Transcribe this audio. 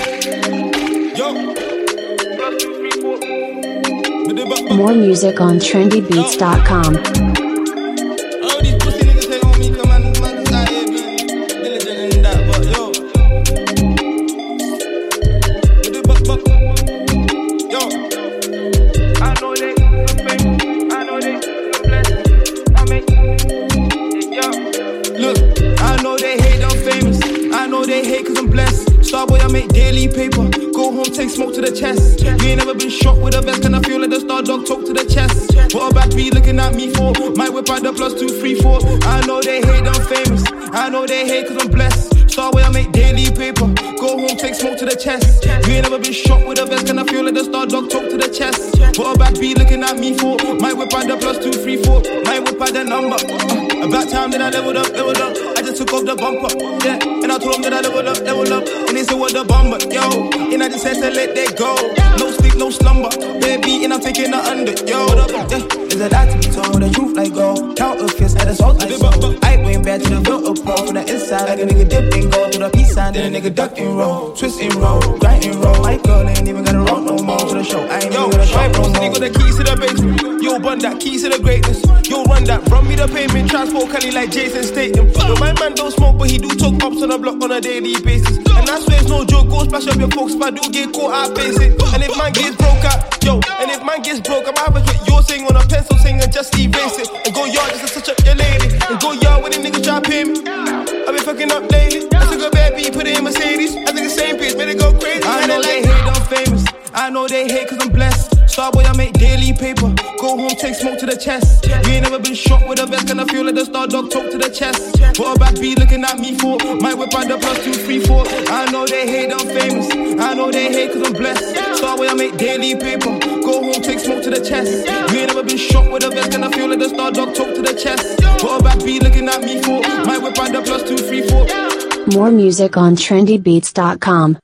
More music on trendybeats.com. All these pussy niggas say on me, come on, man, I ain't been diligent in that, but yo. Yo. I know they famous, I know they blessed. I mean, yo. Look, I know they hate, I'm famous. I know they hate cause I'm blessed. Starboy, I make daily paper. Go home, take smoke to the chest. You ain't never been shot with a vest, and I feel like the star dog talk to the chest. What a bad be looking at me for? Might whip out the +234. I know they hate, I'm famous. I know they hate cause I'm blessed. Starboy, I make daily paper. Go home, take smoke to the chest. You ain't never been shot with a vest, and I feel like the star dog talk to the chest. What a bad be looking at me for? Might whip out the +234. Might whip out the number. About time that I leveled up. I just took off the bumper, yeah. And I told them that I leveled up. And they said what the bumper, yo. And I just had to let that go. No sleep, no slumber. Baby, and I'm taking the under, yo. Yeah. There's a lot to be told, the truth like gold. Counterfeits and assault like so. I went back to the filter pro from the inside. Like a nigga dip and go through the peace sign. Then a nigga duck and roll, twist and roll, grind and roll. My girl ain't even gotta roll no more to the show. I ain't even gonna show no more. Got the keys to the basement. Yo, bun that, keys to the greatness. Yo, run that, run me the payment. Transport Cali like Jason Statham. Yo, my man don't smoke, but he do talk ups on the block on a daily basis. And I swear it's no joke, go splash up your folks if I do get caught, I face it. And if man gets broke out, yo, and if man gets broke, I'm having what you're saying on a pencil, saying and just erase it. And go yard just to touch up your lady. And go yard when the niggas try to pay me. I've been fucking up lately. I took a bad beat, put it in Mercedes. I think the same pace, better go crazy. I know they hate, I'm famous. I know they hate cause I'm blessed. Starboy, I make daily paper. Go home, take smoke to the chest. You ain't never been shot with a vest, and I feel like the star dog talk to the chest. What a bad be looking at me for? Might whip out the +234. I know they hate, I'm famous. I know they hate cause I'm blessed. Starboy, I make daily paper. Go home, take smoke to the chest. You ain't never been shot with a vest, and I feel like the star dog talk to the chest. What a bad be looking at me for? Might whip out the +234. More music on trendybeats.com.